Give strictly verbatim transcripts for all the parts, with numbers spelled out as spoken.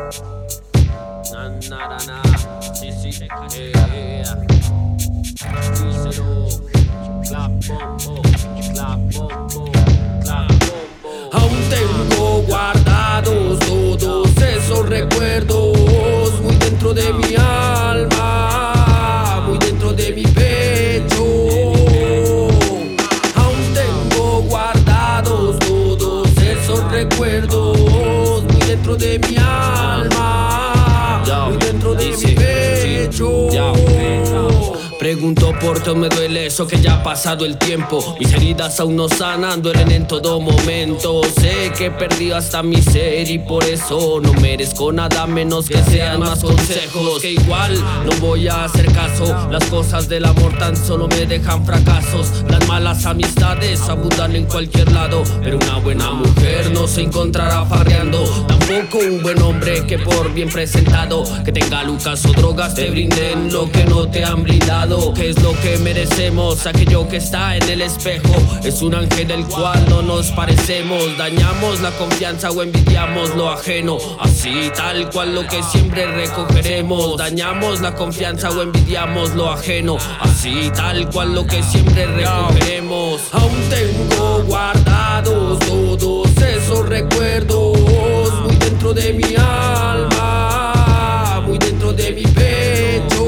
Na na na na, sí sí, eh, yeah. Díselo, clap bombo, clap bombo, clap bombo. Aún tengo guardados todos esos recuerdos muy dentro de mi alma, muy dentro de mi pecho. Aún tengo guardados todos esos recuerdos muy dentro de mi alma, muy dentro de mi pecho. Pregunto por qué me duele eso que ya ha pasado el tiempo. Mis heridas aún no sanan, duelen en todo momento. Sé que he perdido hasta mi ser y por eso no merezco nada menos que sean más consejos. Que igual no voy a hacer caso, las cosas del amor tan solo me dejan fracasos. Las malas amistades abundan en cualquier lado, pero una buena mujer no se encontrará farreando. Tampoco un buen hombre que por bien presentado, que tenga lucas o drogas, te brinden lo que no te han brindado. ¿Qué es lo que merecemos? Aquello que está en el espejo es un ángel del cual no nos parecemos. Dañamos la confianza o envidiamos lo ajeno, así tal cual lo que siempre recogeremos. Dañamos la confianza o envidiamos lo ajeno, así tal cual lo que siempre recogeremos. Aún tengo guardados todos esos recuerdos muy dentro de mi alma, muy dentro de mi pecho.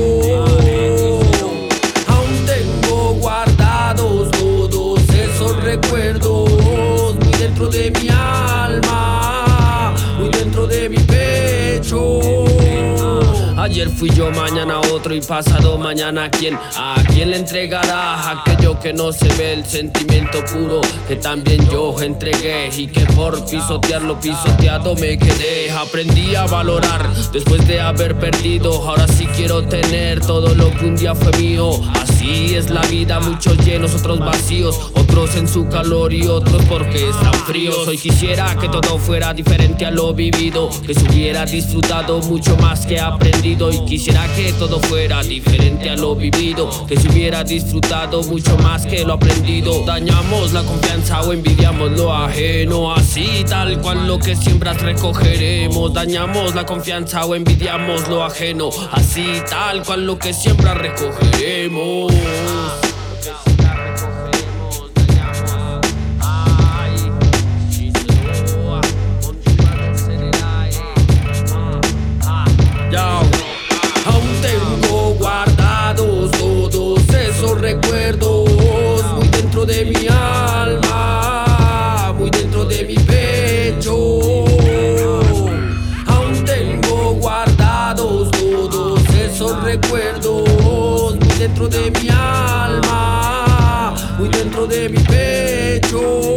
Recuerdos muy dentro de mi alma, muy dentro de mi pecho. Ayer fui yo, mañana otro y pasado mañana quién. ¿A quién le entregará aquello que no se ve? El sentimiento puro que también yo entregué y que por pisotearlo pisoteado me quedé. Aprendí a valorar después de haber perdido. Ahora sí quiero tener todo lo que un día fue mío. Así es la vida, muchos llenos, otros vacíos, otros en su calor y otros porque están fríos. Hoy quisiera que todo fuera diferente a lo vivido, que se hubiera disfrutado mucho más que aprendido. Y quisiera que todo fuera diferente a lo vivido, que se hubiera disfrutado mucho más que lo aprendido. Dañamos la confianza o envidiamos lo ajeno, así tal cual lo que siembras recogeremos. Dañamos la confianza o envidiamos lo ajeno, así tal cual lo que siembras recogeremos. Recuerdos muy dentro de mi alma, muy dentro de mi pecho. Aún tengo guardados todos esos recuerdos muy dentro de mi alma, muy dentro de mi pecho.